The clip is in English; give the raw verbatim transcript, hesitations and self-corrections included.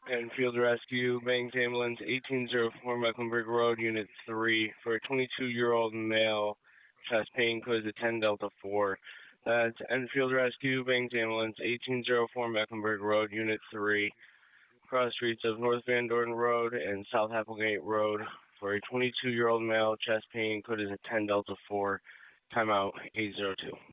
Enfield Rescue, Banks Ambulance, eighteen oh four Mecklenburg Road, Unit three, for a twenty-two-year-old male, chest pain, code of ten Delta four. That's Enfield Rescue, Banks Ambulance, eighteen oh four Mecklenburg Road, Unit three, cross streets of North Van Dorn Road and South Applegate Road, for a twenty-two-year-old male, chest pain, code is a ten Delta four, timeout eight zero two.